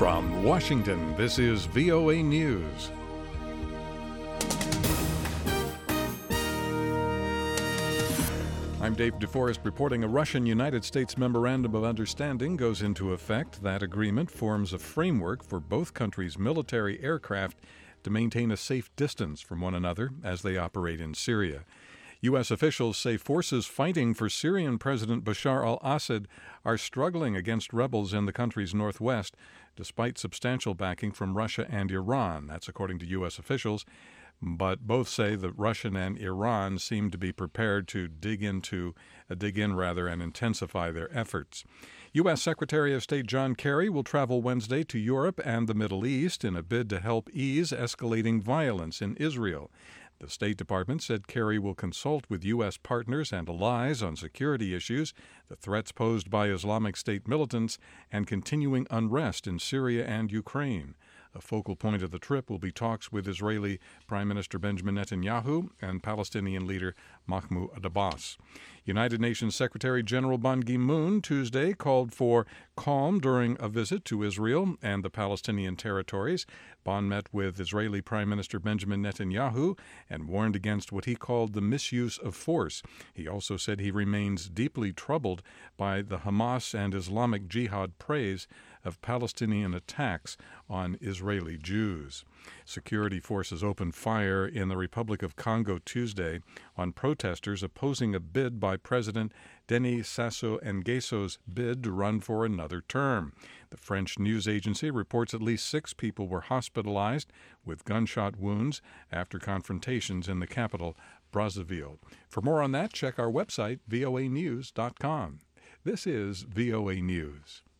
From Washington, this is VOA News. I'm Dave DeForest reporting. A Russian-United States Memorandum of Understanding goes into effect. That agreement forms a framework for both countries' military aircraft to maintain a safe distance from one another as they operate in Syria. U.S. officials say forces fighting for Syrian President Bashar al-Assad are struggling against rebels in the country's northwest, despite substantial backing from Russia and Iran. That's according to U.S. officials. But both say that Russia and Iran seem to be prepared to dig in and intensify their efforts. U.S. Secretary of State John Kerry will travel Wednesday to Europe and the Middle East in a bid to help ease escalating violence in Israel. The State Department said Kerry will consult with U.S. partners and allies on security issues, the threats posed by Islamic State militants, and continuing unrest in Syria and Ukraine. A focal point of the trip will be talks with Israeli Prime Minister Benjamin Netanyahu and Palestinian leader Mahmoud Abbas. United Nations Secretary General Ban Ki-moon Tuesday called for calm during a visit to Israel and the Palestinian territories. Ban met with Israeli Prime Minister Benjamin Netanyahu and warned against what he called the misuse of force. He also said he remains deeply troubled by the Hamas and Islamic Jihad praise of Palestinian attacks on Israeli Jews. Security forces opened fire in the Republic of Congo Tuesday on protesters opposing a bid by President Denis Sassou Nguesso's bid to run for another term. The French news agency reports at least 6 people were hospitalized with gunshot wounds after confrontations in the capital, Brazzaville. For more on that, check our website, voanews.com. This is VOA News.